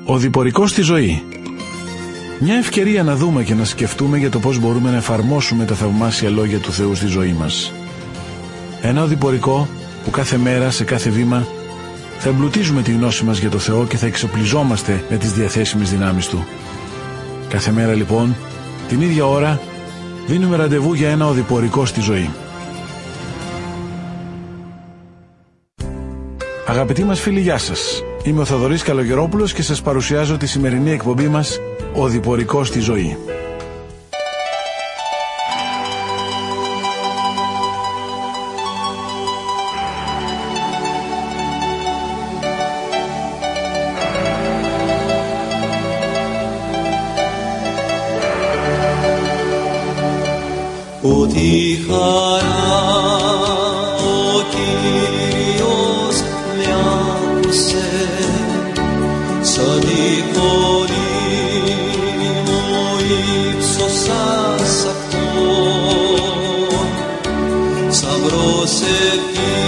Ο διπορικός στη ζωή. Μια ευκαιρία να δούμε και να σκεφτούμε για το πώς μπορούμε να εφαρμόσουμε τα θαυμάσια λόγια του Θεού στη ζωή μας. Ένα οδηπορικό που κάθε μέρα, σε κάθε βήμα, θα εμπλουτίζουμε τη γνώση μας για το Θεό και θα εξοπλιζόμαστε με τις διαθέσιμες δυνάμεις Του. Κάθε μέρα λοιπόν, την ίδια ώρα, δίνουμε ραντεβού για ένα οδηπορικό στη ζωή. Αγαπητοί μας φίλοι, γεια σας. Είμαι ο Θοδωρής Καλογερόπουλος και σας παρουσιάζω τη σημερινή εκπομπή μας «Οδηπορικό στη ζωή». Ότι χαρά ο Κύριος με άκουσε, σαν τη φωνή μου ύψωσα σ' Αυτόν, σαν προσευχήθηκα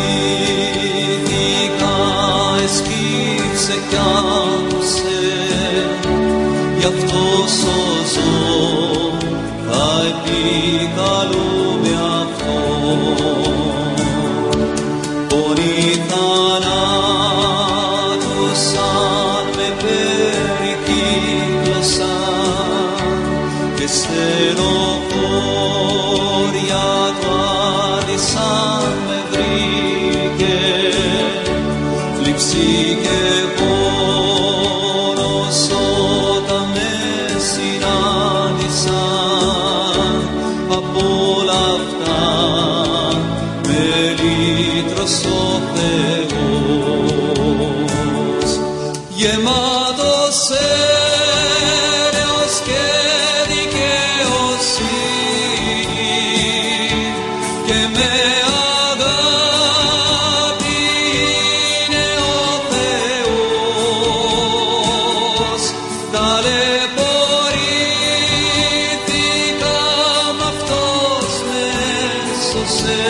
εσκύψε κι άκουσε, γι' αυτό σώζω θα επικαλούμε Αυτόν. Πόνοι θανάτωσαν, με περικύκλωσαν και στενοχώρια του άδεισαν με βρήκε, θλίψη και πόνος όταν με συνάντησαν. Απ' όλα αυτά με λύτρωσε ο Θεός, γεμάτος έλεος και δικαιοσύνη και με αγάπη είναι ο Θεός. Ταλαιπωρήθηκα μ' Αυτός με σώσε,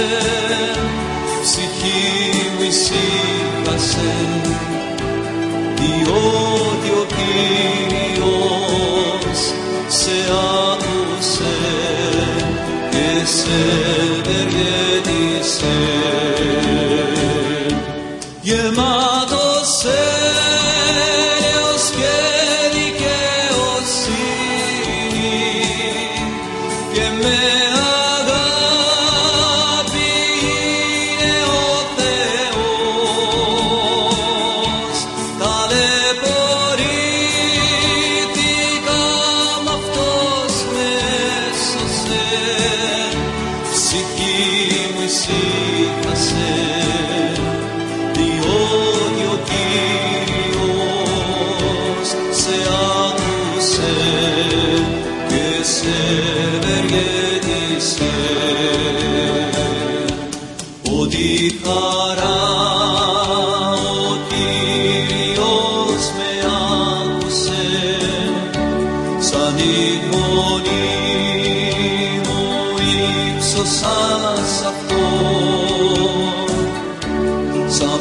ψυχή μου ησύχασε, διότι ο Κύριος σε άκουσε και σε ευεργέτησε. Γεμάτος έλεος και δικαιοσύνη και με αγάπη είναι ο Θεός. Ταλαιπωρήθηκα μ' Αυτός με σώσε, ψυχή μου ησύχασε, διότι ο Κύριος σε άκουσε και σε ευεργέτησε. Ότι χαρά ο Κύριος με άκουσε, σαν τη φωνή μου ύψωσα σ' Αυτόν, σαν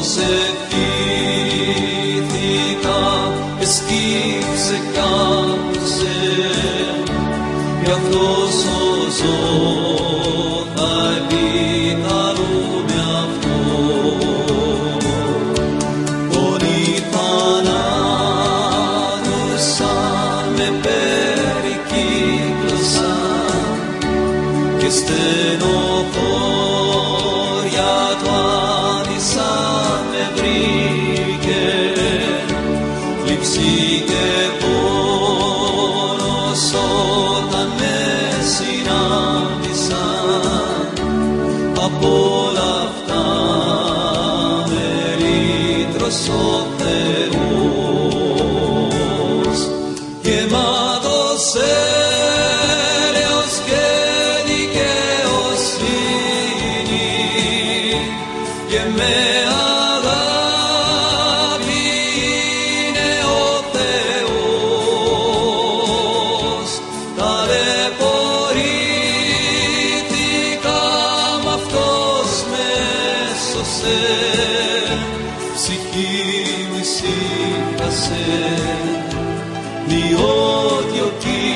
προσευχήθηκα εσκύψε κι άκουσε, γι' αυτό σώζω θα επικαλούμε Αυτόν. Πόνοι θανάτωσαν, με περικύκλωσαν και στενοχώρια του άδεισαν με βρήκε, θλίψη και πόνος όταν με συνάντησαν. Απ' όλα αυτά με λύτρωσε ο Θεός, γεμάτος έλεος και δικαιοσύνη και με αγάπη είναι ο Θεός. Ταλαιπωρήθηκα μ' Αυτός με σώσε, ψυχή μου ησύχασε, ξέχασε, διότι ο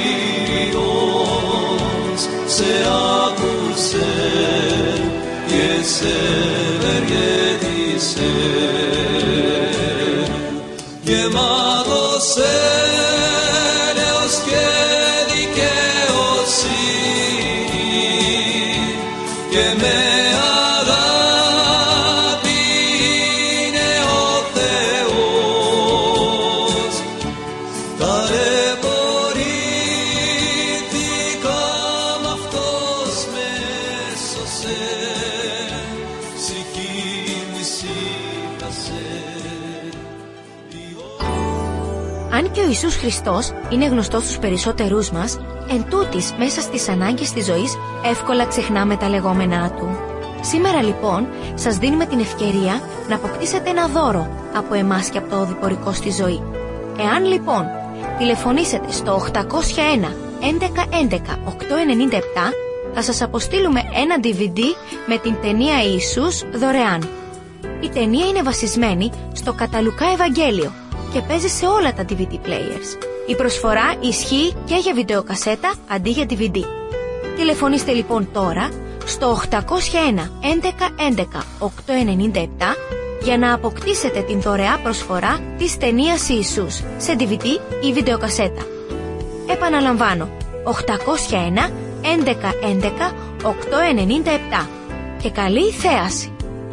Κύριος σε άκουσε και σε ευεργέτησε. Γεμάτος έλεος και δικαιοσύνη και με αγάπη είναι ο Θεός. Ταλαιπωρήθηκα μ' αυτός με έσωσε, ψυχή μου ησύχασε. Αν και ο Ιησούς Χριστός είναι γνωστός στους περισσότερούς μας, εν τούτης μέσα στις ανάγκες της ζωής εύκολα ξεχνάμε τα λεγόμενά Του. Σήμερα λοιπόν σας δίνουμε την ευκαιρία να αποκτήσετε ένα δώρο από εμάς και από το οδηπορικό στη ζωή. Εάν λοιπόν τηλεφωνήσετε στο 801 11 11 897, θα σας αποστείλουμε ένα DVD με την ταινία Ιησούς δωρεάν. Η ταινία είναι βασισμένη στο κατά Λουκά Ευαγγέλιο και παίζει σε όλα τα DVD players. Η προσφορά ισχύει και για βιντεοκασέτα αντί για DVD. Τηλεφωνήστε λοιπόν τώρα στο 801 11 11 897 για να αποκτήσετε την δωρεά προσφορά της ταινίας Ιησούς σε DVD ή βιντεοκασέτα. Επαναλαμβάνω, 801 11 11 897 και καλή θέαση!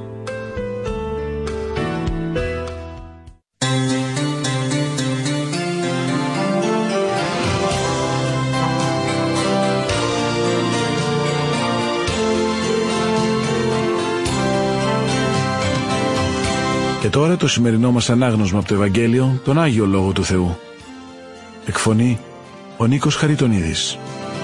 Και τώρα το σημερινό μας ανάγνωσμα από το Ευαγγέλιο, τον Άγιο Λόγο του Θεού. Εκφωνεί ο Νίκος Χαριτονίδης.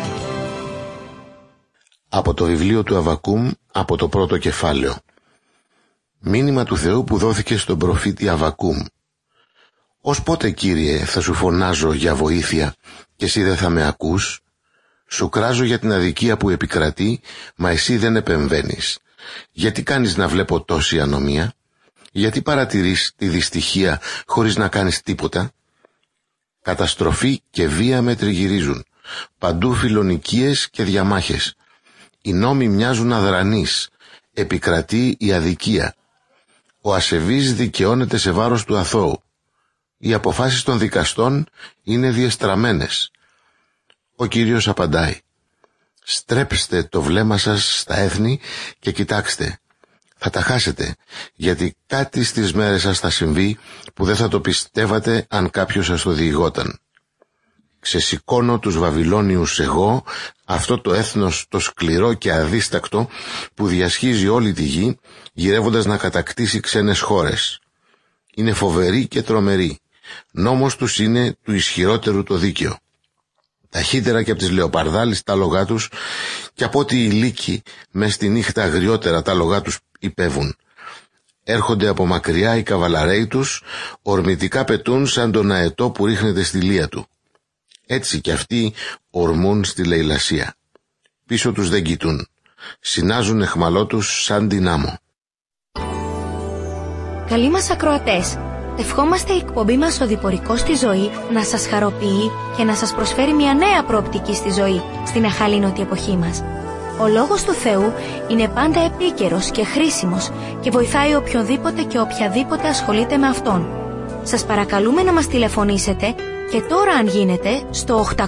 Από το βιβλίο του Αββακούμ, από το πρώτο κεφάλαιο. Μήνυμα του Θεού που δόθηκε στον προφήτη Αββακούμ. Ως πότε, Κύριε, θα σου φωνάζω για βοήθεια και εσύ δεν θα με ακούς? Σου κράζω για την αδικία που επικρατεί, μα εσύ δεν επεμβαίνεις. Γιατί κάνεις να βλέπω τόση ανομία? Γιατί παρατηρείς τη δυστυχία χωρίς να κάνεις τίποτα? Καταστροφή και βία με τριγυρίζουν, παντού φιλονικίες και διαμάχες. Οι νόμοι μοιάζουν αδρανείς, επικρατεί η αδικία. Ο ασεβής δικαιώνεται σε βάρος του αθώου. Οι αποφάσεις των δικαστών είναι διεστραμμένες. Ο Κύριος απαντάει: στρέψτε το βλέμμα σας στα έθνη και κοιτάξτε. Θα τα χάσετε, γιατί κάτι στις μέρες σας θα συμβεί που δεν θα το πιστεύατε αν κάποιος σας το διηγόταν. Ξεσηκώνω τους Βαβυλώνιους εγώ, αυτό το έθνος το σκληρό και αδίστακτο που διασχίζει όλη τη γη, γυρεύοντας να κατακτήσει ξένες χώρες. Είναι φοβεροί και τρομεροί. Νόμος τους είναι του ισχυρότερου το δίκαιο. Ταχύτερα και από τις λεοπαρδάλεις τα λογά τους και από ό,τι οι λύκοι μες στη νύχτα αγριότερα τα λογά τους υπέβουν. Έρχονται από μακριά οι καβαλαρέοι τους, ορμητικά πετούν σαν τον αετό που ρίχνεται στη λία του. Έτσι κι αυτοί ορμούν στη λαιλασία. Πίσω τους δεν κοιτούν. Συνάζουν εχμαλό τους σαν την άμμο. Καλοί μας ακροατές, ευχόμαστε η εκπομπή μας «Οδηπορικός στη ζωή» να σας χαροποιεί και να σας προσφέρει μια νέα προοπτική στη ζωή στην αχαλήνωτη εποχή μας. Ο Λόγος του Θεού είναι πάντα επίκαιρος και χρήσιμος και βοηθάει οποιονδήποτε και οποιαδήποτε ασχολείται με Αυτόν. Σας παρακαλούμε να μας τηλεφωνήσετε και τώρα αν γίνεται στο 801 11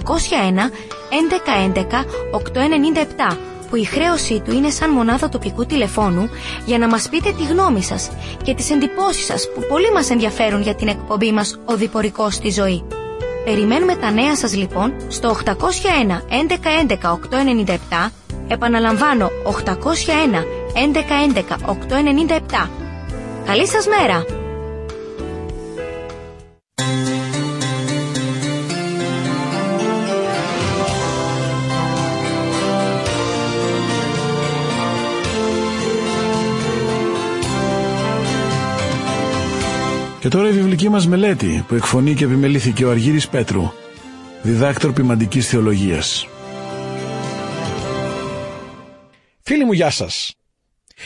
11 897 που η χρέωσή του είναι σαν μονάδα τοπικού τηλεφώνου για να μας πείτε τη γνώμη σας και τις εντυπώσεις σας που πολύ μας ενδιαφέρουν για την εκπομπή μας «Οδηπορικός στη ζωή». Περιμένουμε τα νέα σας λοιπόν στο 801 11 11 897. Επαναλαμβάνω, 801 11 11 897. Καλή σας μέρα! Και τώρα η βιβλική μας μελέτη που εκφωνεί και επιμελήθηκε ο Αργύρης Πέτρου, διδάκτορ ποιμαντικής θεολογίας. Φίλοι μου, γεια σας.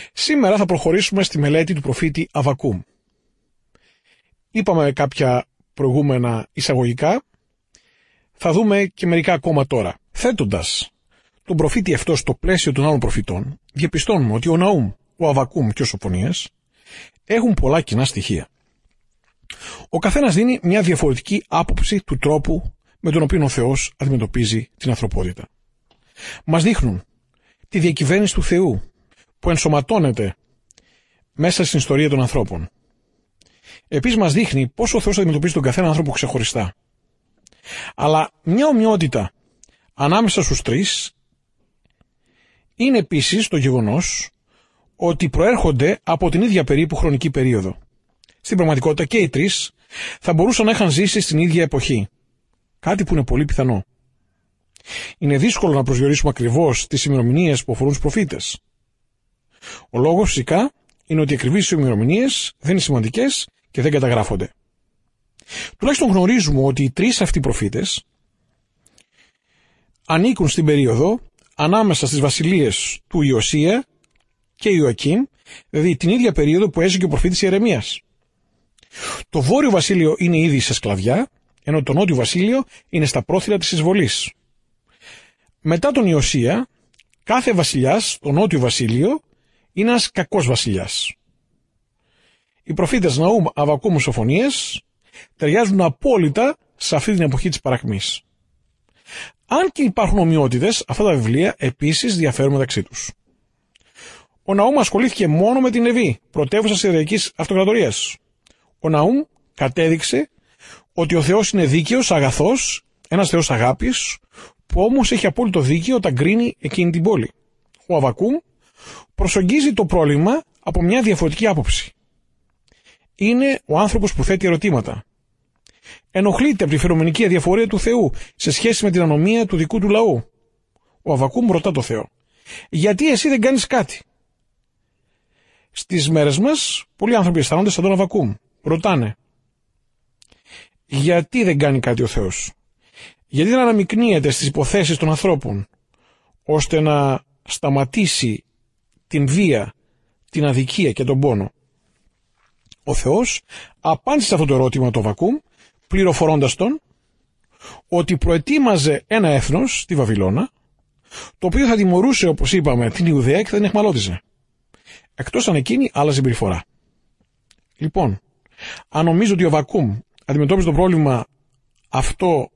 Σήμερα θα προχωρήσουμε στη μελέτη του προφήτη Αββακούμ. Είπαμε κάποια προηγούμενα εισαγωγικά, θα δούμε και μερικά ακόμα τώρα. Θέτοντας τον προφήτη αυτό στο πλαίσιο των άλλων προφητών, διαπιστώνουμε ότι ο Ναούμ, ο Αβακούμ και ο Σοφονίας έχουν πολλά κοινά στοιχεία. Ο καθένας δίνει μια διαφορετική άποψη του τρόπου με τον οποίο ο Θεός αντιμετωπίζει την ανθρωπότητα. Μας δείχνουν τη διακυβέρνηση του Θεού που ενσωματώνεται μέσα στην ιστορία των ανθρώπων. Επίσης μας δείχνει πώς ο Θεός αντιμετωπίζει τον καθένα άνθρωπο ξεχωριστά. Αλλά μια ομοιότητα ανάμεσα στους τρεις είναι επίσης το γεγονός ότι προέρχονται από την ίδια περίπου χρονική περίοδο. Στην πραγματικότητα και οι τρεις θα μπορούσαν να είχαν ζήσει στην ίδια εποχή. Κάτι που είναι πολύ πιθανό. Είναι δύσκολο να προσδιορίσουμε ακριβώς τις ημερομηνίες που αφορούν τους προφήτες. Ο λόγος φυσικά είναι ότι οι ακριβείς ημερομηνίες δεν είναι σημαντικές και δεν καταγράφονται. Τουλάχιστον γνωρίζουμε ότι οι τρεις αυτοί προφήτες ανήκουν στην περίοδο ανάμεσα στις βασιλείες του Ιωσία και Ιωακήμ, δηλαδή την ίδια περίοδο που έζησε και ο προφήτης Ιερεμίας. Το βόρειο βασίλειο είναι ήδη σε σκλαβιά, ενώ το νότιο βασίλειο είναι στα πρόθυρα της εισβολής. Μετά τον Ιωσία, κάθε βασιλιάς στο νότιο βασίλειο είναι ένας κακός βασιλιάς. Οι προφήτες Ναούμ, Αβακούμ, Σοφονίας ταιριάζουν απόλυτα σε αυτή την εποχή της παρακμής. Αν και υπάρχουν ομοιότητες, αυτά τα βιβλία επίσης διαφέρουν μεταξύ τους. Ο Ναούμ ασχολήθηκε μόνο με την Νινεβή, πρωτεύουσα Συριακής Αυτοκρατορίας. Ο Ναούμ κατέδειξε ότι ο Θεός είναι δίκαιος, αγαθός, ένας Θεός αγάπης, που όμως έχει απόλυτο δίκαιο όταν κρίνει εκείνη την πόλη. Ο Αβακούμ προσεγγίζει το πρόβλημα από μια διαφορετική άποψη. Είναι ο άνθρωπος που θέτει ερωτήματα. Ενοχλείται από τη φαινομενική αδιαφορία του Θεού σε σχέση με την ανομία του δικού του λαού. Ο Αβακούμ ρωτά το Θεό: γιατί εσύ δεν κάνεις κάτι? Στις μέρες μας, πολλοί άνθρωποι αισθάνονται σαν τον Αβακούμ. Ρωτάνε: γιατί δεν κάνει κάτι ο Θεός? Γιατί δεν αναμεικνύεται στις υποθέσεις των ανθρώπων, ώστε να σταματήσει την βία, την αδικία και τον πόνο? Ο Θεός απάντησε σε αυτό το ερώτημα του Αβακούμ, πληροφορώντας τον ότι προετοίμαζε ένα έθνος, τη Βαβυλώνα, το οποίο θα τιμωρούσε, όπως είπαμε, την Ιουδαία και θα την εχμαλώτιζε. Εκτός αν εκείνη άλλαζε συμπεριφορά. Λοιπόν, αν νομίζω ότι ο Αβακούμ αντιμετώπιζε το πρόβλημα αυτό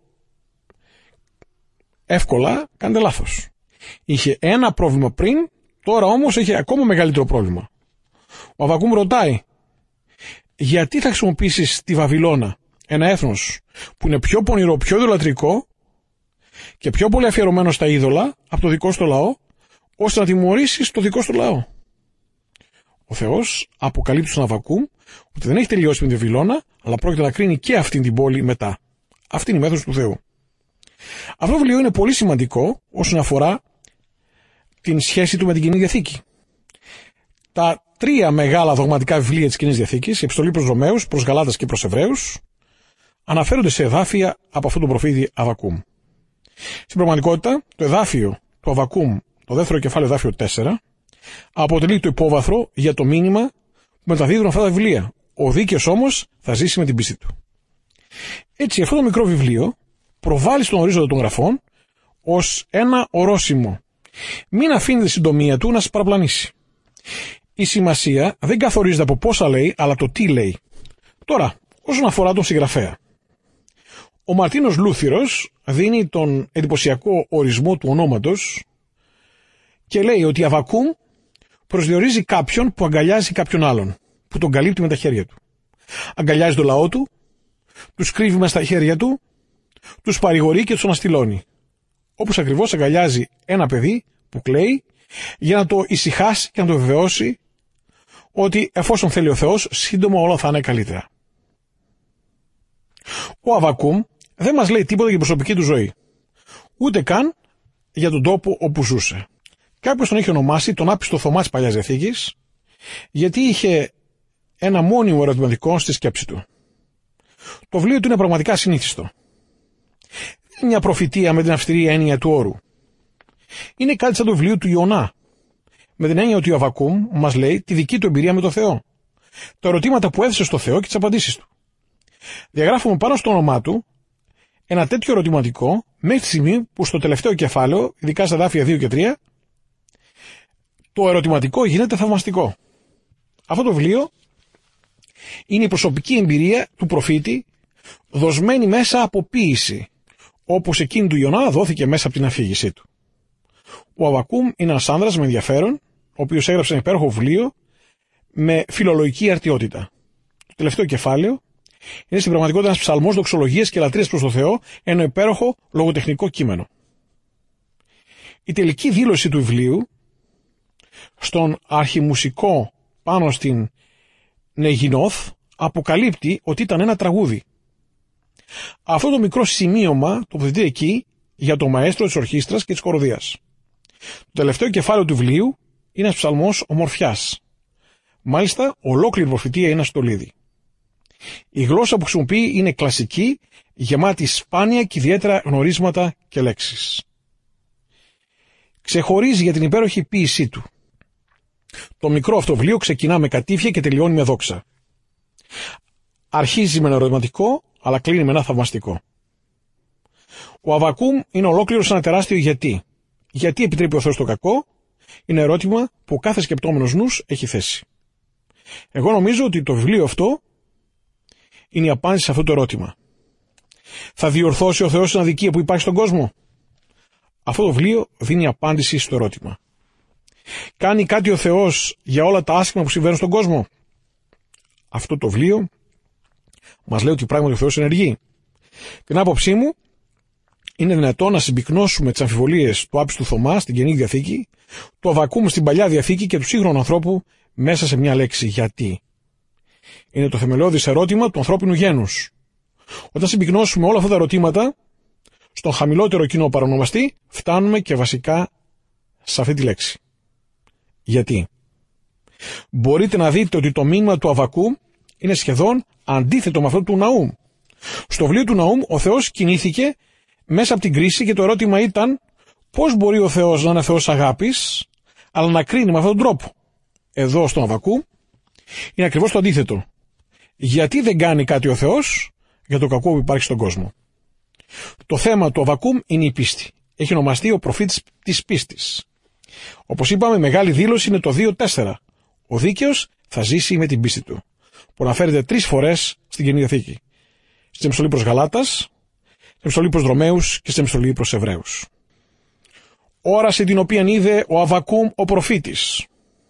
εύκολα, κάνετε λάθος. Είχε ένα πρόβλημα πριν, τώρα όμως έχει ακόμα μεγαλύτερο πρόβλημα. Ο Αβακούμ ρωτάει: γιατί θα χρησιμοποιήσεις τη Βαβυλώνα, ένα έθνος που είναι πιο πονηρό, πιο ιδωλατρικό και πιο πολύ αφιερωμένο στα είδωλα από το δικό σου λαό, ώστε να τιμωρήσεις το δικό σου λαό? Ο Θεός αποκαλύπτει στον Αβακούμ ότι δεν έχει τελειώσει με τη Βαβυλώνα, αλλά πρόκειται να κρίνει και αυτή την πόλη μετά. Αυτή είναι η μέθοδος του Θεού. Αυτό το βιβλίο είναι πολύ σημαντικό όσον αφορά την σχέση του με την Καινή Διαθήκη. Τα τρία μεγάλα δογματικά βιβλία της Καινής Διαθήκης, η Επιστολή προς Ρωμαίους, προς Γαλάτας και προς Εβραίους, αναφέρονται σε εδάφια από αυτόν τον προφήτη Αβακούμ. Στην πραγματικότητα, το εδάφιο του Αβακούμ, το δεύτερο κεφάλαιο, εδάφιο 4, αποτελεί το υπόβαθρο για το μήνυμα που μεταδίδουν αυτά τα βιβλία. Ο δίκαιος όμως θα ζήσει με την πίστη του. Έτσι, αυτό το μικρό βιβλίο προβάλλει στον ορίζοντα των γραφών ως ένα ορόσημο. Μην αφήνετε τη συντομία του να σας παραπλανήσει. Η σημασία δεν καθορίζεται από πόσα λέει, αλλά το τι λέει. Τώρα, όσον αφορά τον συγγραφέα, ο Μαρτίνος Λούθυρος δίνει τον εντυπωσιακό ορισμό του ονόματος και λέει ότι Αβακούμ προσδιορίζει κάποιον που αγκαλιάζει κάποιον άλλον, που τον καλύπτει με τα χέρια του. Αγκαλιάζει το λαό του, τους κρύβει μέσα στα χέρια του, τους παρηγορεί και τους αναστηλώνει. Όπως ακριβώς αγκαλιάζει ένα παιδί που κλαίει για να το ησυχάσει και να το βεβαιώσει ότι εφόσον θέλει ο Θεός, σύντομα όλα θα είναι καλύτερα. Ο Αβακούμ δεν μας λέει τίποτα για την προσωπική του ζωή, ούτε καν για τον τόπο όπου ζούσε. Κάποιος τον είχε ονομάσει τον άπιστο Θωμά της Παλιάς Διαθήκης, γιατί είχε ένα μόνιμο ερωτηματικό στη σκέψη του. Το βιβλίο του είναι πραγματικά συνήθιστο. Είναι μια προφητεία με την αυστηρή έννοια του όρου. Είναι κάτι σαν το βιβλίο του Ιωνά, με την έννοια ότι ο Αβακούμ μας λέει τη δική του εμπειρία με το Θεό, τα ερωτήματα που έθεσε στο Θεό και τις απαντήσεις του. Διαγράφουμε πάνω στο όνομά του ένα τέτοιο ερωτηματικό μέχρι τη στιγμή που στο τελευταίο κεφάλαιο, ειδικά στα δάφια 2 και 3, το ερωτηματικό γίνεται θαυμαστικό. Αυτό το βιβλίο είναι η προσωπική εμπειρία του προφήτη δοσμένη μέσα από ποίηση, όπως εκείνη του Ιωνά δόθηκε μέσα από την αφήγησή του. Ο Αβακούμ είναι ένας άνδρας με ενδιαφέρον, ο οποίος έγραψε ένα υπέροχο βιβλίο με φιλολογική αρτιότητα. Το τελευταίο κεφάλαιο είναι στην πραγματικότητα ένας ψαλμός δοξολογίας και λατρείας προς το Θεό, ένα υπέροχο λογοτεχνικό κείμενο. Η τελική δήλωση του βιβλίου στον αρχιμουσικό πάνω στην Νεγινόθ αποκαλύπτει ότι ήταν ένα τραγούδι. Αυτό το μικρό σημείωμα τοποθετείται εκεί για το μαέστρο της ορχήστρας και της χοροδίας. Το τελευταίο κεφάλαιο του βιβλίου είναι ένας ψαλμός ομορφιάς. Μάλιστα, ολόκληρη προφητεία είναι ένα στολίδι. Η γλώσσα που χρησιμοποιεί είναι κλασική, γεμάτη σπάνια και ιδιαίτερα γνωρίσματα και λέξεις. Ξεχωρίζει για την υπέροχη ποίησή του. Το μικρό αυτό βιβλίο ξεκινά με κατήφια και τελειώνει με δόξα. Αρχίζει με ένα ερωτηματικό, αλλά κλείνει με ένα θαυμαστικό. Ο Αβακούμ είναι ολόκληρος ένα τεράστιο γιατί. Γιατί επιτρέπει ο Θεός το κακό, είναι ερώτημα που ο κάθε σκεπτόμενος νους έχει θέσει. Εγώ νομίζω ότι το βιβλίο αυτό είναι η απάντηση σε αυτό το ερώτημα. Θα διορθώσει ο Θεός την αδικία που υπάρχει στον κόσμο? Αυτό το βιβλίο δίνει απάντηση στο ερώτημα. Κάνει κάτι ο Θεός για όλα τα άσχημα που συμβαίνουν στον κόσμο? Αυτό το βιβλίο μας λέει ότι πράγματι ο Θεός ενεργεί. Την άποψή μου, είναι δυνατό να συμπυκνώσουμε τις αμφιβολίες του άπιστου Θωμά στην Καινή Διαθήκη, του Αβακούμ στην Παλιά Διαθήκη και του σύγχρονου ανθρώπου μέσα σε μια λέξη γιατί. Είναι το θεμελιώδης ερώτημα του ανθρώπινου γένους. Όταν συμπυκνώσουμε όλα αυτά τα ερωτήματα, στον χαμηλότερο κοινό παρονομαστή, φτάνουμε και βασικά σε αυτή τη λέξη. Γιατί. Μπορείτε να δείτε ότι το μήνυμα του Αβακούμ είναι σχεδόν αντίθετο με αυτό του Ναούμ. Στο βιβλίο του Ναούμ ο Θεός κινήθηκε μέσα από την κρίση και το ερώτημα ήταν πώς μπορεί ο Θεός να είναι Θεός αγάπης, αλλά να κρίνει με αυτόν τον τρόπο. Εδώ στον Αβακούμ είναι ακριβώς το αντίθετο. Γιατί δεν κάνει κάτι ο Θεός για το κακό που υπάρχει στον κόσμο? Το θέμα του Αβακούμ είναι η πίστη. Έχει ονομαστεί ο προφήτης της πίστης. Όπως είπαμε, η μεγάλη δήλωση είναι το 2.4. Ο δίκαιος θα ζήσει με την πίστη του, που αναφέρεται 3 φορές στην Καινή Διαθήκη. Στην επιστολή προς Γαλάτας, στην επιστολή προς Ρωμαίους και στην επιστολή προς Εβραίους. Όραση την οποία είδε ο Αβακούμ ο προφήτης.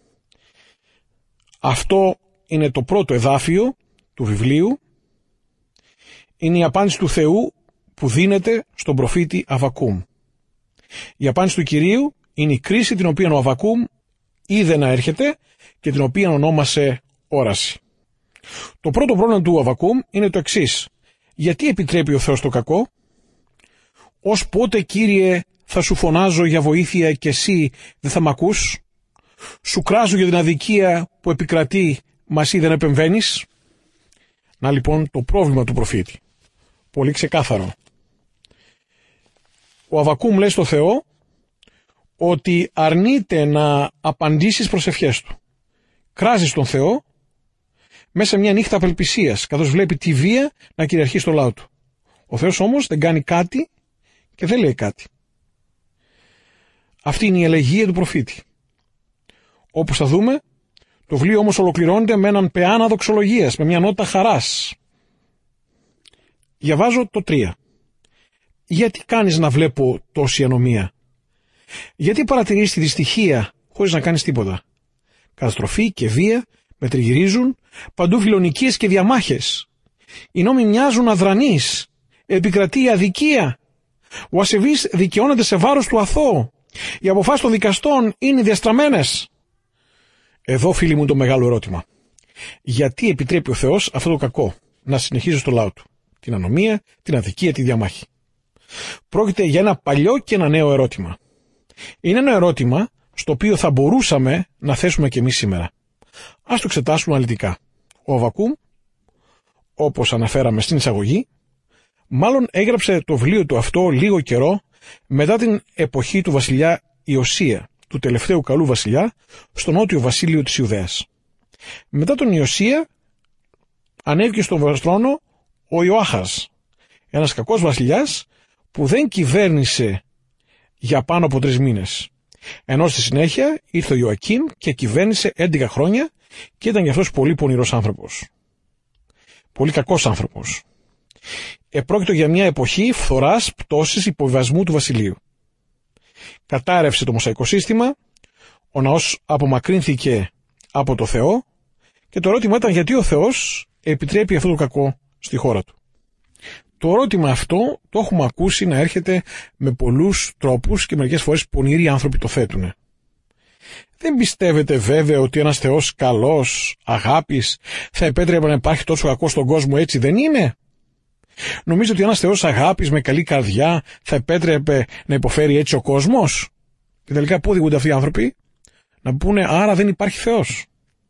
Αυτό είναι το πρώτο εδάφιο του βιβλίου. Είναι η απάντηση του Θεού που δίνεται στον προφήτη Αβακούμ. Η απάντηση του Κυρίου είναι η κρίση την οποία ο Αβακούμ είδε να έρχεται και την οποία ονόμασε όραση. Το πρώτο πρόβλημα του Αβακούμ είναι το εξής. Γιατί επιτρέπει ο Θεός το κακό? Ως πότε, Κύριε, θα σου φωνάζω για βοήθεια και εσύ δεν θα μ' ακούς? Σου κράζω για την αδικία που επικρατεί, μα εσύ δεν επεμβαίνεις? Να λοιπόν το πρόβλημα του προφήτη. Πολύ ξεκάθαρο. Ο Αβακούμ λέει στο Θεό ότι αρνείται να απαντήσει στις προσευχές του. Κράζει στον Θεό μέσα σε μια νύχτα απελπισίας, καθώς βλέπει τη βία να κυριαρχεί στο λαό του. Ο Θεός όμως δεν κάνει κάτι και δεν λέει κάτι. Αυτή είναι η ελεγγύη του προφήτη. Όπως θα δούμε, το βιβλίο όμως ολοκληρώνεται με έναν πεάνα δοξολογίας, με μια νότα χαράς. Διαβάζω το 3. Γιατί κάνεις να βλέπω τόση ανομία? Γιατί παρατηρείς τη δυστυχία χωρίς να κάνεις τίποτα? Καταστροφή και βία με τριγυρίζουν, παντού φιλονικίες και διαμάχες. Οι νόμοι μοιάζουν αδρανείς, επικρατεί η αδικία. Ο ασεβής δικαιώνεται σε βάρος του αθώου. Οι αποφάσεις των δικαστών είναι διαστραμμένες. Εδώ, φίλοι μου, το μεγάλο ερώτημα. Γιατί επιτρέπει ο Θεός αυτό το κακό να συνεχίζει στο λαό του? Την ανομία, την αδικία, τη διαμάχη. Πρόκειται για ένα παλιό και ένα νέο ερώτημα. Είναι ένα ερώτημα στο οποίο θα μπορούσαμε να θέσουμε και εμείς σήμερα. Ας το εξετάσουμε αναλυτικά. Ο Αβακούμ, όπως αναφέραμε στην εισαγωγή, μάλλον έγραψε το βιβλίο του αυτό λίγο καιρό μετά την εποχή του βασιλιά Ιωσία, του τελευταίου καλού βασιλιά, στο νότιο βασίλειο της Ιουδαίας. Μετά τον Ιωσία ανέβηκε στον θρόνο ο Ιωάχας, ένας κακός βασιλιάς που δεν κυβέρνησε για πάνω από 3 μήνες. Ενώ στη συνέχεια ήρθε ο Ιωακήμ και κυβέρνησε 11 χρόνια και ήταν γι' αυτός πολύ πονηρός άνθρωπος. Πολύ κακός άνθρωπος. Επρόκειτο για μια εποχή φθοράς, πτώσης, υποβιβασμού του βασιλείου. Κατάρρευσε το μοσαϊκό σύστημα, ο ναός απομακρύνθηκε από το Θεό και το ερώτημα ήταν γιατί ο Θεός επιτρέπει αυτό το κακό στη χώρα του. Το ερώτημα αυτό το έχουμε ακούσει να έρχεται με πολλούς τρόπους και μερικές φορές πονηροί άνθρωποι το θέτουν. Δεν πιστεύετε βέβαια ότι ένας Θεός καλός, αγάπης, θα επέτρεπε να υπάρχει τόσο κακό στον κόσμο, έτσι δεν είναι? Νομίζετε ότι ένας Θεός αγάπης με καλή καρδιά θα επέτρεπε να υποφέρει έτσι ο κόσμος? Και τελικά πού οδηγούνται αυτοί οι άνθρωποι? Να πούνε άρα δεν υπάρχει Θεός.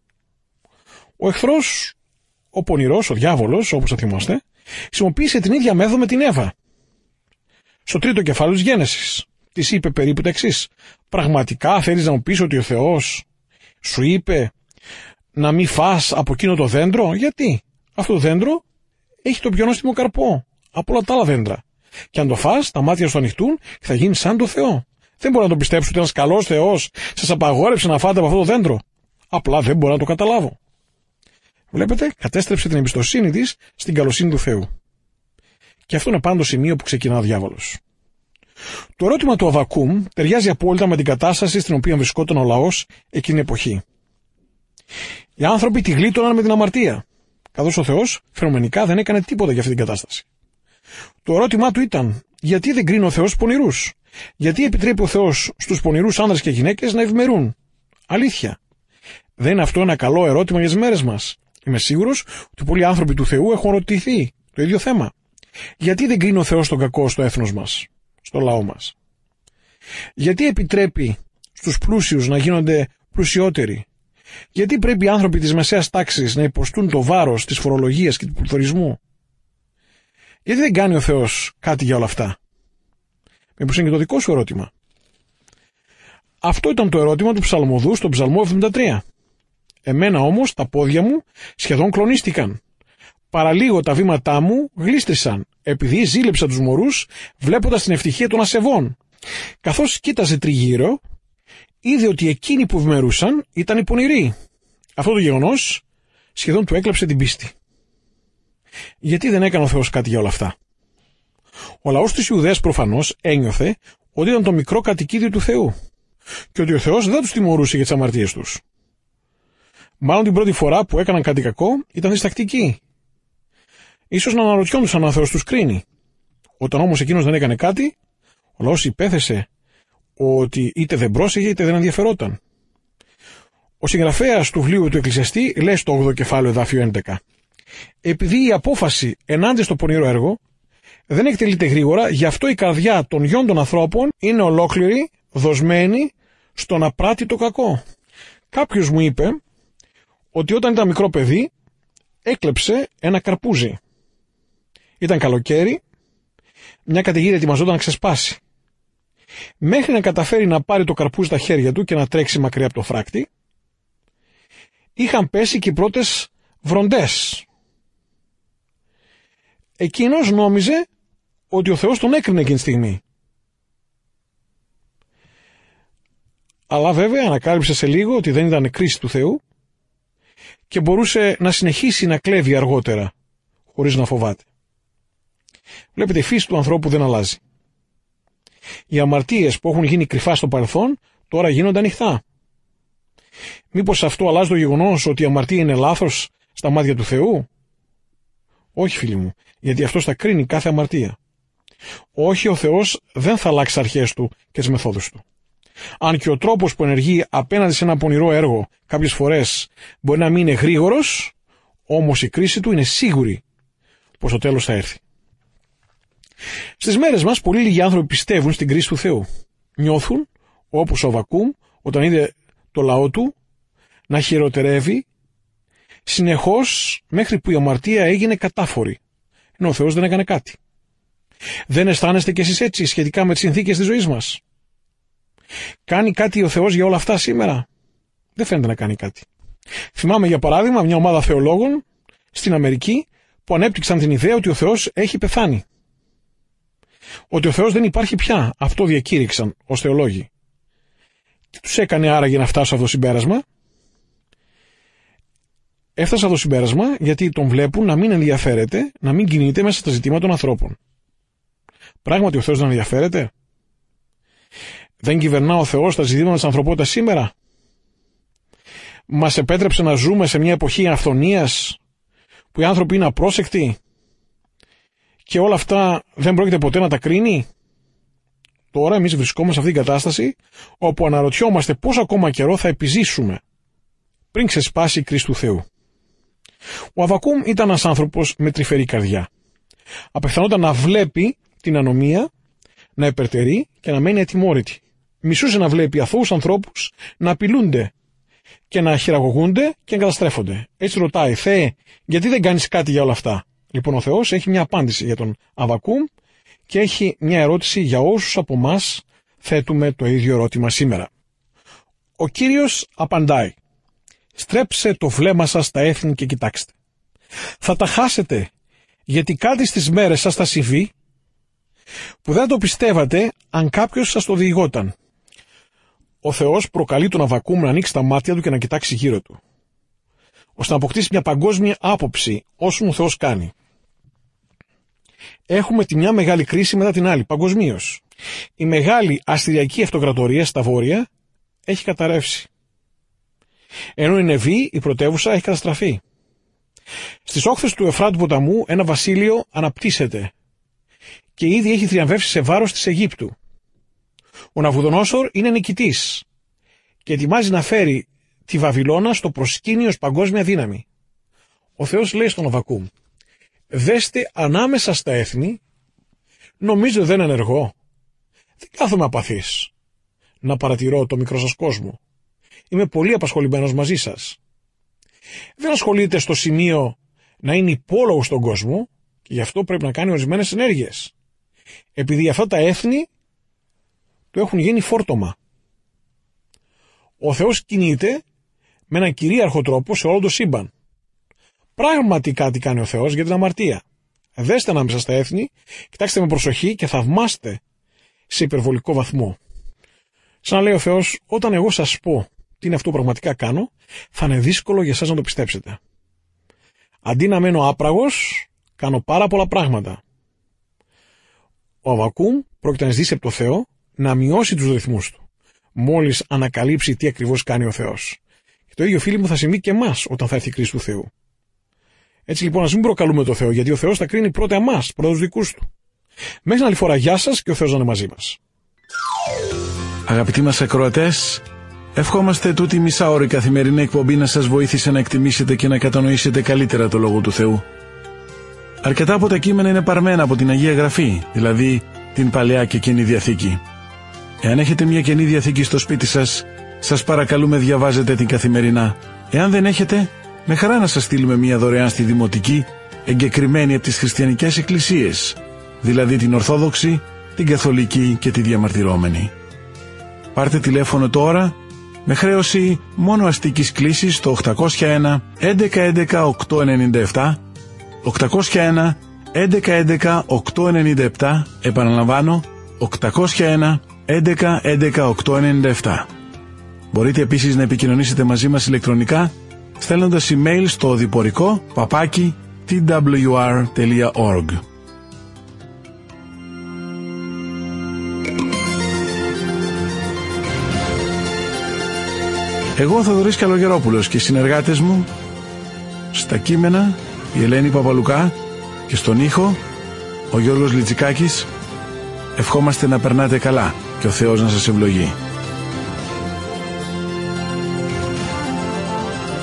Ο εχθρός, ο πονηρός, ο διάβολος, όπως θα θυμάστε, χρησιμοποίησε την ίδια μέθοδο με την Εύα. Στο 3ο κεφάλαιο της Γένεσης της είπε περίπου τα εξής: πραγματικά θέλεις να μου πεις ότι ο Θεός σου είπε να μην φας από εκείνο το δέντρο? Γιατί αυτό το δέντρο έχει το πιο νόστιμο καρπό από όλα τα άλλα δέντρα. Και αν το φας, τα μάτια σου ανοιχτούν και θα γίνεις σαν το Θεό. Δεν μπορώ να το πιστέψω ότι ένας καλός Θεός σας απαγόρεψε να φάτε από αυτό το δέντρο. Απλά δεν μπορώ να το καταλάβω. Βλέπετε, κατέστρεψε την εμπιστοσύνη της στην καλοσύνη του Θεού. Και αυτό είναι πάντα το σημείο που ξεκινά ο διάβολος. Το ερώτημα του Αβακούμ ταιριάζει απόλυτα με την κατάσταση στην οποία βρισκόταν ο λαός εκείνη την εποχή. Οι άνθρωποι τη γλίτωναν με την αμαρτία, καθώς ο Θεός φαινομενικά δεν έκανε τίποτα για αυτή την κατάσταση. Το ερώτημά του ήταν, γιατί δεν κρίνει ο Θεός πονηρούς? Γιατί επιτρέπει ο Θεός στους πονηρούς άνδρες και γυναίκες να ευημερούν? Αλήθεια. Δεν είναι αυτό ένα καλό ερώτημα για τις μέρες μας? Είμαι σίγουρος ότι πολλοί άνθρωποι του Θεού έχουν ρωτηθεί το ίδιο θέμα. Γιατί δεν κρίνει ο Θεός τον κακό στο έθνος μας, στο λαό μας? Γιατί επιτρέπει στους πλούσιους να γίνονται πλουσιότεροι? Γιατί πρέπει οι άνθρωποι της μεσαίας τάξης να υποστούν το βάρος της φορολογίας και του πληθωρισμού? Γιατί δεν κάνει ο Θεός κάτι για όλα αυτά? Μήπως είναι και το δικό σου ερώτημα? Αυτό ήταν το ερώτημα του ψαλμοδού στον Ψαλμό 73. Εμένα όμως τα πόδια μου σχεδόν κλονίστηκαν. Παραλίγο τα βήματά μου γλίστρησαν, επειδή ζήλεψα τους μωρούς βλέποντας την ευτυχία των ασεβών. Καθώς κοίταζε τριγύρω, είδε ότι εκείνοι που ευημερούσαν ήταν οι πονηροί. Αυτό το γεγονός σχεδόν του έκλαψε την πίστη. Γιατί δεν έκανε ο Θεός κάτι για όλα αυτά? Ο λαός της Ιουδαίας προφανώς ένιωθε ότι ήταν το μικρό κατοικίδιο του Θεού και ότι ο Θεός δεν τους τιμωρούσε για τις αμαρτίες τους. Μάλλον την πρώτη φορά που έκαναν κάτι κακό ήταν διστακτικοί. Ίσως να αναρωτιόντουσαν αν ο Θεός τους κρίνει. Όταν όμως εκείνος δεν έκανε κάτι, ο λαός υπέθεσε ότι είτε δεν πρόσεχε είτε δεν ενδιαφερόταν. Ο συγγραφέας του βιβλίου του Εκκλησιαστή λέει στο 8ο κεφάλαιο εδάφιο 11: επειδή η απόφαση ενάντια στο πονηρό έργο δεν εκτελείται γρήγορα, γι' αυτό η καρδιά των γιών των ανθρώπων είναι ολόκληρη δοσμένη στο να πράττει το κακό. Κάποιος μου είπε ότι όταν ήταν μικρό παιδί έκλεψε ένα καρπούζι. Ήταν καλοκαίρι, μια καταιγίδα ετοιμαζόταν να ξεσπάσει. Μέχρι να καταφέρει να πάρει το καρπούζι στα χέρια του και να τρέξει μακριά από το φράκτη, είχαν πέσει και οι πρώτες βροντές. Εκείνος νόμιζε ότι ο Θεός τον έκρινε εκείνη τη στιγμή. Αλλά βέβαια ανακάλυψε σε λίγο ότι δεν ήταν κρίση του Θεού και μπορούσε να συνεχίσει να κλέβει αργότερα, χωρίς να φοβάται. Βλέπετε, η φύση του ανθρώπου δεν αλλάζει. Οι αμαρτίες που έχουν γίνει κρυφά στο παρελθόν τώρα γίνονται ανοιχτά. Μήπως αυτό αλλάζει το γεγονός ότι η αμαρτία είναι λάθος στα μάτια του Θεού? Όχι, φίλοι μου, γιατί αυτός θα κρίνει κάθε αμαρτία. Όχι, ο Θεός δεν θα αλλάξει τις αρχές του και τις μεθόδους του. Αν και ο τρόπος που ενεργεί απέναντι σε ένα πονηρό έργο κάποιες φορές μπορεί να μην είναι γρήγορος, όμως η κρίση του είναι σίγουρη πως το τέλος θα έρθει. Στις μέρες μας πολύ λίγοι άνθρωποι πιστεύουν στην κρίση του Θεού. Νιώθουν, όπως ο Αβακούμ, όταν είδε το λαό του να χειροτερεύει συνεχώς μέχρι που η αμαρτία έγινε κατάφορη, ενώ ο Θεός δεν έκανε κάτι. Δεν αισθάνεστε κι εσείς έτσι σχετικά με τις συνθήκες της ζωής μας? Κάνει κάτι ο Θεός για όλα αυτά σήμερα? Δεν φαίνεται να κάνει κάτι. Θυμάμαι για παράδειγμα μια ομάδα θεολόγων στην Αμερική που ανέπτυξαν την ιδέα ότι ο Θεός έχει πεθάνει. Ότι ο Θεός δεν υπάρχει πια. Αυτό διακήρυξαν ως θεολόγοι. Τι τους έκανε άραγε να φτάσουν σε αυτό το συμπέρασμα? Έφτασαν σε αυτό το συμπέρασμα γιατί τον βλέπουν να μην ενδιαφέρεται, να μην κινείται μέσα στα ζητήματα των ανθρώπων. Πράγματι ο Θεός δεν ενδιαφέρεται? Δεν κυβερνά ο Θεός τα ζητήματα της ανθρωπότητας σήμερα? Μας επέτρεψε να ζούμε σε μια εποχή αυθονίας που οι άνθρωποι είναι απρόσεκτοι και όλα αυτά δεν πρόκειται ποτέ να τα κρίνει? Τώρα εμείς βρισκόμαστε σε αυτήν την κατάσταση όπου αναρωτιόμαστε πόσο ακόμα καιρό θα επιζήσουμε πριν ξεσπάσει η κρίση του Θεού. Ο Αββακούμ ήταν ένας άνθρωπος με τρυφερή καρδιά. Απεχθανόταν να βλέπει την ανομία, να υπερτερεί και να μένει ατιμόρυτη. Μισούσε να βλέπει αθώους ανθρώπους να απειλούνται και να χειραγωγούνται και να καταστρέφονται. Έτσι ρωτάει: Θεέ, γιατί δεν κάνεις κάτι για όλα αυτά? Λοιπόν, ο Θεός έχει μια απάντηση για τον Αββακούμ και έχει μια ερώτηση για όσους από εμάς θέτουμε το ίδιο ερώτημα σήμερα. Ο Κύριος απαντάει: στρέψε το βλέμμα σας στα έθνη και κοιτάξτε. Θα τα χάσετε, γιατί κάτι στις μέρες σας θα συμβεί που δεν το πιστεύατε αν κάποιος σας το διηγόταν. Ο Θεός προκαλεί τον Αββακούμ να ανοίξει τα μάτια του και να κοιτάξει γύρω του, ώστε να αποκτήσει μια παγκόσμια άποψη όσων ο Θεός κάνει. Έχουμε τη μια μεγάλη κρίση μετά την άλλη, παγκοσμίως. Η μεγάλη αστηριακή αυτοκρατορία στα βόρεια έχει καταρρεύσει, ενώ η Νεβή, η πρωτεύουσα, έχει καταστραφεί. Στις όχθες του Εφράτου ποταμού ένα βασίλειο αναπτύσσεται και ήδη έχει θριαμβεύσει σε βάρος της Αιγύπτου. Ο Ναβουδονόσορ είναι νικητής και ετοιμάζει να φέρει τη Βαβυλώνα στο προσκήνιο ως παγκόσμια δύναμη. Ο Θεός λέει στον Αββακούμ: δέστε ανάμεσα στα έθνη, νομίζω δεν ενεργώ. Δεν κάθομαι απαθής να παρατηρώ το μικρό σας κόσμο. Είμαι πολύ απασχολημένος μαζί σας. Δεν ασχολείται στο σημείο να είναι υπόλογος στον κόσμο και γι' αυτό πρέπει να κάνει ορισμένες ενέργειες. Επειδή αυτά τα έθνη του έχουν γίνει φόρτωμα. Ο Θεός κινείται με έναν κυρίαρχο τρόπο σε όλο το σύμπαν. Πράγματι κάτι κάνει ο Θεός για την αμαρτία. Δέστε ανάμεσα στα έθνη, κοιτάξτε με προσοχή και θαυμάστε σε υπερβολικό βαθμό. Σαν να λέει ο Θεός: όταν εγώ σας πω τι είναι αυτό που πραγματικά κάνω, θα είναι δύσκολο για εσάς να το πιστέψετε. Αντί να μένω άπραγος, κάνω πάρα πολλά πράγματα. Ο Αββακούμ πρόκειται να ζητήσει από το Θεό να μειώσει τους ρυθμούς του, μόλις ανακαλύψει τι ακριβώς κάνει ο Θεός. Και το ίδιο, φίλοι μου, θα συμβεί και εμάς όταν θα έρθει η κρίση του Θεού. Έτσι λοιπόν, ας μην προκαλούμε το Θεό, γιατί ο Θεός θα κρίνει πρώτα εμάς, πρώτα τους δικούς του. Μέχρι την άλλη φορά, γεια σας και ο Θεός να είναι μαζί μας. Αγαπητοί μας ακροατές, ευχόμαστε τούτη μισάωρη καθημερινή εκπομπή να σας βοήθησε να εκτιμήσετε και να κατανοήσετε καλύτερα το Λόγο του Θεού. Αρκετά από τα κείμενα είναι παρμένα από την Αγία Γραφή, δηλαδή την Παλαιά και Καινή Διαθήκη. Εάν έχετε μια Καινή Διαθήκη στο σπίτι σας, σας παρακαλούμε διαβάζετε την καθημερινά. Εάν δεν έχετε, με χαρά να σας στείλουμε μια δωρεάν στη Δημοτική, εγκεκριμένη από τις χριστιανικές εκκλησίες, δηλαδή την Ορθόδοξη, την Καθολική και τη Διαμαρτυρόμενη. Πάρτε τηλέφωνο τώρα με χρέωση μόνο αστικής κλήσης στο 801 1111 897, 801 1111 897, επαναλαμβάνω 801 1111 897. Μπορείτε επίσης να επικοινωνήσετε μαζί μας ηλεκτρονικά στέλνοντας email στο διπορικό @twr.org. Εγώ ο Θοδωρής Καλογερόπουλος και οι συνεργάτες μου στα κείμενα η Ελένη Παπαλουκά και στον ήχο ο Γιώργος Λιτσικάκης ευχόμαστε να περνάτε καλά και ο Θεός να σας ευλογεί.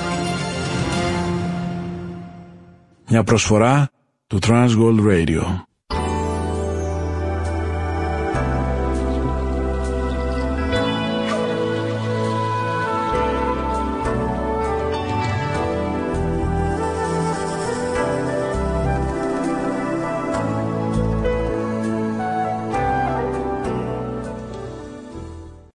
Μια προσφορά του Transworld Radio.